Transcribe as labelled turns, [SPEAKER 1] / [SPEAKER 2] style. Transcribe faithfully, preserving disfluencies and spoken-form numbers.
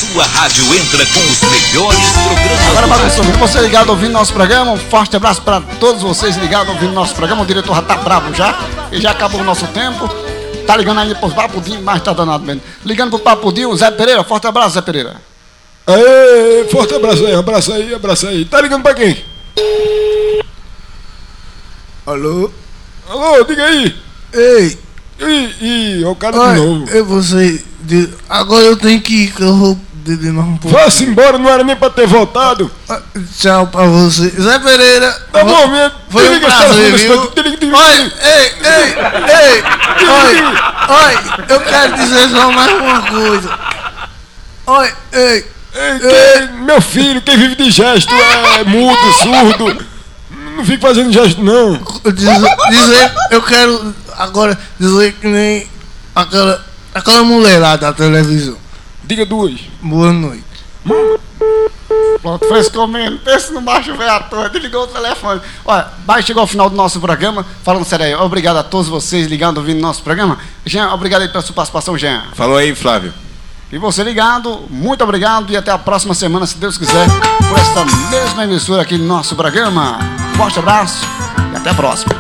[SPEAKER 1] sua rádio entra com os melhores programas.
[SPEAKER 2] Agora, bagunçou, você ligado ouvindo nosso programa, um forte abraço para todos vocês ligados ouvindo nosso programa. O diretor já tá bravo já, e já acabou o nosso tempo. Tá ligando aí pros Papudinho, mas tá danado mesmo. Ligando pro Papudinho, Zé Pereira, forte abraço, Zé Pereira.
[SPEAKER 3] Aê, forte abraço aí, abraço aí, abraço aí. Tá ligando pra quem?
[SPEAKER 4] Alô?
[SPEAKER 3] Alô, diga aí.
[SPEAKER 4] Ei.
[SPEAKER 3] Ih, ih, o cara
[SPEAKER 4] Ai,
[SPEAKER 3] de novo.
[SPEAKER 4] Eu vou sair. De... Agora eu tenho que ir, que eu vou beber mais um pouco.
[SPEAKER 3] Vá-se embora, não era nem pra ter voltado.
[SPEAKER 4] Ah, tchau pra você. Zé Pereira.
[SPEAKER 3] Tá bom, minha.
[SPEAKER 4] Foi um prazer, viu? Oi, ei, ei, ei. Oi, oi, eu quero dizer só mais uma coisa. Oi, ei.
[SPEAKER 3] Ei, quem, meu filho, quem vive de gesto é mudo, surdo. Não fica fazendo gesto, não.
[SPEAKER 4] Dizer, dizer, eu quero agora dizer que nem aquela, aquela mulher lá da televisão.
[SPEAKER 3] Diga duas.
[SPEAKER 4] Boa noite.
[SPEAKER 2] Pronto, foi esse comendo. Pense no macho velho à toa, desligou o telefone. Olha, vai chegou ao final do nosso programa. Falando sério aí, obrigado a todos vocês ligando, ouvindo nosso programa. Jean, obrigado aí pela sua participação, Jean.
[SPEAKER 5] Falou aí, Flávio.
[SPEAKER 2] E você ligado, muito obrigado e até a próxima semana, se Deus quiser, por esta mesma emissora aqui no nosso programa. Forte abraço e até a próxima.